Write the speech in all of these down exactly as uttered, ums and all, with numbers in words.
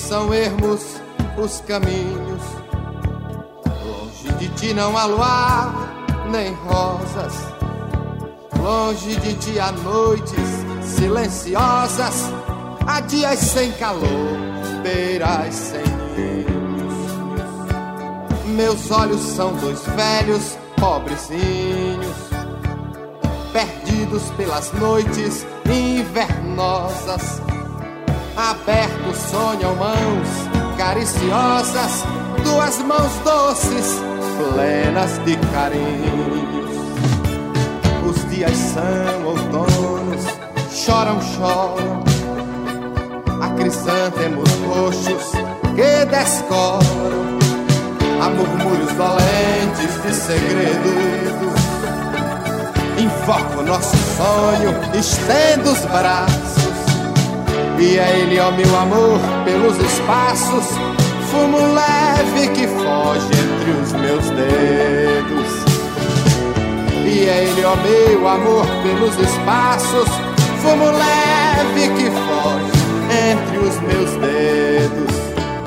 são ermos os caminhos. Longe de ti não há luar, nem rosas. Longe de ti há noites silenciosas. Há dias sem calor, beiras sem ninhos. Meus olhos são dois velhos pobrezinhos, perdidos pelas noites invernosas. Abertos sonham mãos cariciosas, duas mãos doces, plenas de carinhos. Os dias são outonos, choram, choram, há crisântemos roxos que descoram. Há murmúrios dolentes de segredos. Invoco nosso sonho, estendo os braços, e é ele, ó meu amor, pelos espaços. Fumo leve que foge entre os meus dedos. E é ele, ó meu amor, pelos espaços. Fumo leve que foge entre os meus dedos.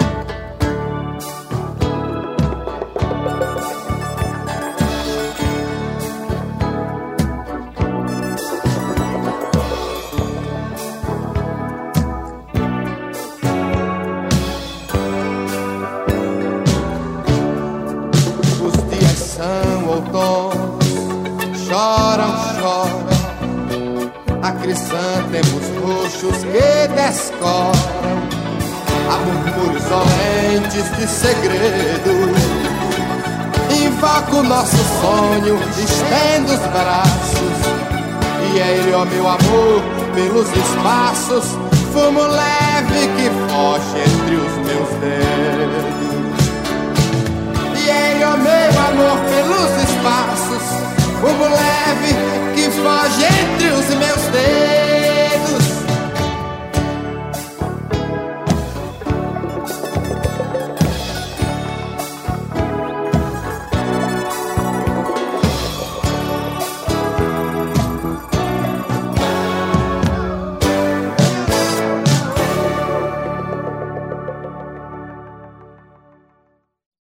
Choram, choram, há crisântemos roxos que descoram. Há murmúrios dolentes de segredo. Invoco nosso sonho, estendo os braços, e é ele, ó meu amor, pelos espaços. Fumo leve que foge entre os meus dedos. E é ele, ó meu amor, pelos